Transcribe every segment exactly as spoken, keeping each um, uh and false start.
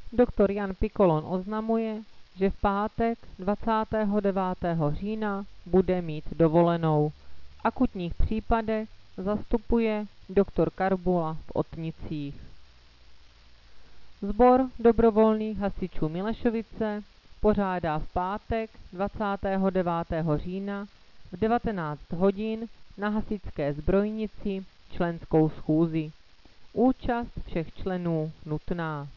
Doktor Jan Pikolon oznamuje, že v pátek dvacátého devátého října bude mít dovolenou. V akutních případech zastupuje doktor Karbula v Otnicích. Sbor dobrovolných hasičů Milešovice pořádá v pátek dvacátého devátého října v devatenáct hodin na hasičské zbrojnici členskou schůzi. Účast všech členů nutná.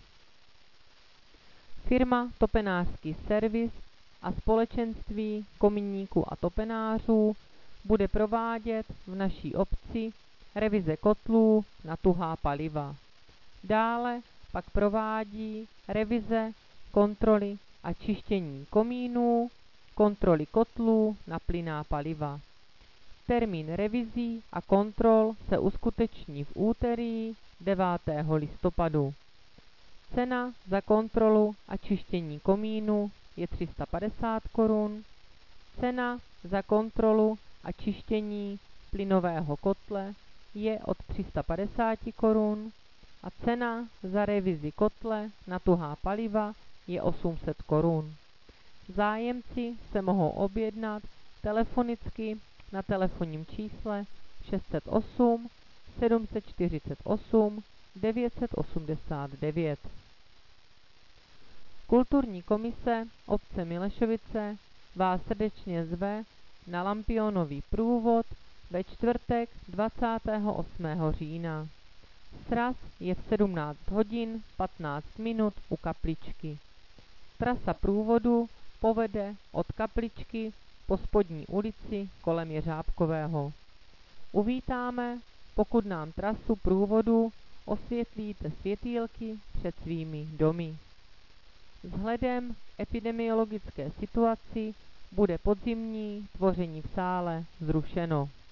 Firma Topenářský servis a společenství kominíků a topenářů bude provádět v naší obci revize kotlů na tuhá paliva. Dále pak provádí revize, kontroly a čištění komínů, kontroly kotlů na plynná paliva. Termín revizí a kontrol se uskuteční v úterý devátého listopadu. Cena za kontrolu a čištění komínu je tři sta padesát korun, cena za kontrolu a čištění plynového kotle je od tři sta padesát korun a cena za revizi kotle na tuhá paliva je osm set korun. Zájemci se mohou objednat telefonicky na telefonním čísle šest set osm sedm set čtyřicet osm devět set osmdesát devět. Kulturní komise obce Milešovice vás srdečně zve na Lampionový průvod ve čtvrtek dvacátého osmého října. Sraz je v sedmnáct hodin patnáct minut u kapličky. Trasa průvodu povede od kapličky po Spodní ulici kolem Jeřábkového. Uvítáme, pokud nám trasu průvodu osvětlíte světýlky před svými domy. Vzhledem k epidemiologické situaci bude podzimní tvoření v sále zrušeno.